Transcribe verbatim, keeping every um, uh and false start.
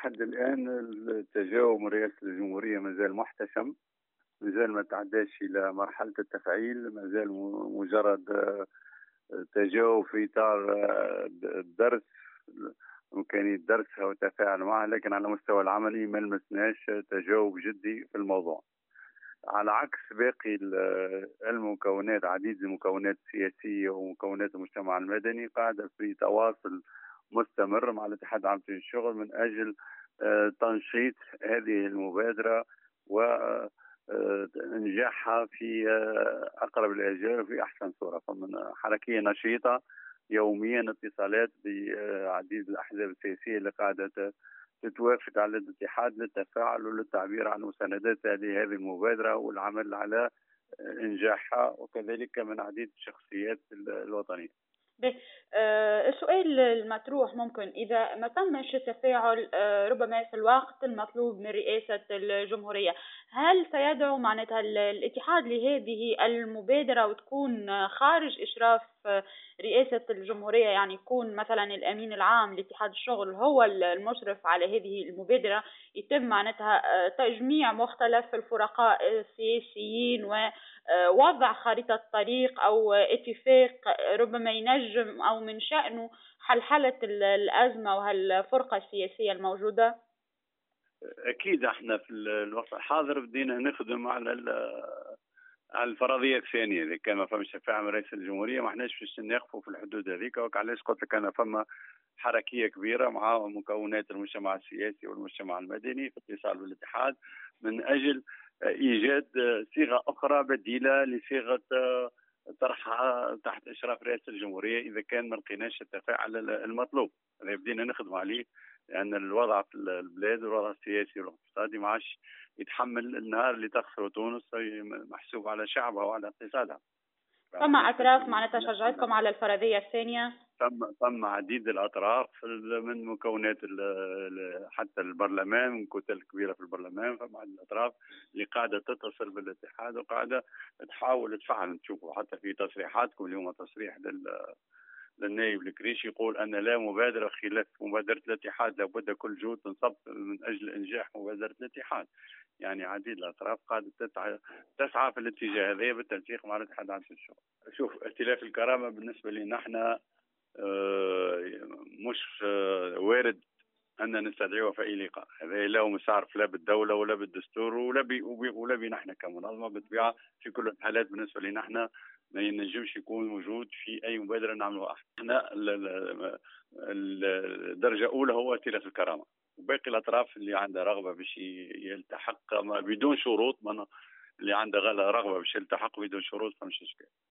لحد الآن التجاوب من رئاسة الجمهورية مازال محتشم، مازال ما تعداش إلى مرحلة التفعيل، مازال م- مجرد آه، تجاوب في إطار آه، الدرس، إمكانية درسها والتفاعل معها، لكن على المستوى العملي ما لمسناش تجاوب جدي في الموضوع. على عكس باقي ال- المكونات، عديد المكونات السياسية ومكونات المجتمع المدني قاعدة في تواصل مستمر مع الاتحاد العام للشغل من أجل آه، تنشيط هذه المبادرة وإنجاحها في آه، أقرب الأجال وفي أحسن صورة. فمن حركية نشيطة يوميا، اتصالات بعديد الأحزاب السياسية اللي قاعدة تتوافد على الاتحاد للتفاعل وللتعبير عن مساندتها لهذه المبادرة والعمل على إنجاحها، وكذلك من عديد الشخصيات الوطنية. به. آه، السؤال المطروح ممكن إذا ما تمش التفاعل آه، ربما في الوقت المطلوب من رئاسة الجمهورية، هل سيدعو معناتها ال- الاتحاد لهذه المبادرة وتكون آه، خارج إشراف آه، رئاسة الجمهورية، يعني يكون مثلا الأمين العام لاتحاد الشغل هو ال- المشرف على هذه المبادرة، يتم معناتها آه، تجميع مختلف الفرقاء السياسيين و آه، وضع خارطة طريق أو اتفاق ربما ينجم أو من شأنه حلحلة ال- الأزمة وهالفرقة السياسية الموجودة؟ أكيد احنا في الوقت الحاضر بدينا نخدم على ال- على الفرضيه الثانيه. اذا كان ما فماش تفاعل من رئيس الجمهوريه ما احناش باش نقفوا في الحدود هذيك، وعلاش قلت لك انا فما حركيه كبيره مع مكونات المجتمع السياسي والمجتمع المدني في اتصال بالاتحاد من اجل ايجاد صيغه اخرى بديله لصيغه طرحها تحت اشراف رئاسه الجمهوريه اذا كان ما لقيناش التفاعل المطلوب. هذا بدينا نخدم عليه لان الوضع في البلاد والوضع السياسي والاقتصادي ما عادش يتحمل النهار اللي تخسره تونس محسوب على شعبها وعلى اقتصادها. ثم أطراف معناتها شجعتكم على الفرضية الثانية؟ ثم ثم عديد الاطراف من مكونات ال- حتى البرلمان، من كتل كبيره في البرلمان، فما عديد الاطراف اللي قاعده تتصل بالاتحاد وقاعده تحاول تفعل. تشوفوا حتى في تصريحاتكم اليوم تصريح لل للنائب الكريشي يقول أن لا مبادرة خلاف مبادرة الاتحاد، لابد كل جهود تنصب من أجل إنجاح مبادرة الاتحاد. يعني عديد الأطراف قاعدة تسعى تسعى في الاتجاه هذا بالتنسيق مع الاتحاد العام للشغل. شوف، ائتلاف الكرامة بالنسبة لنا احنا آه، مش آه، وارد أن نستدعيه في أي لقاء. هذا لا مسعرف لا بالدولة ولا بالدستور ولا بي ولا بينا احنا كمنظمة. بالطبيعة في كل الحالات بالنسبة لنا احنا ما ينجمش يكون موجود في أي مبادرة نعملها. احنا الدرجة الأولى هو ائتلاف الكرامة، وباقي الأطراف اللي عندها رغبة باش يلتحق بدون شروط، من اللي عنده رغبة باش يلتحق بدون شروط فمش إشكال.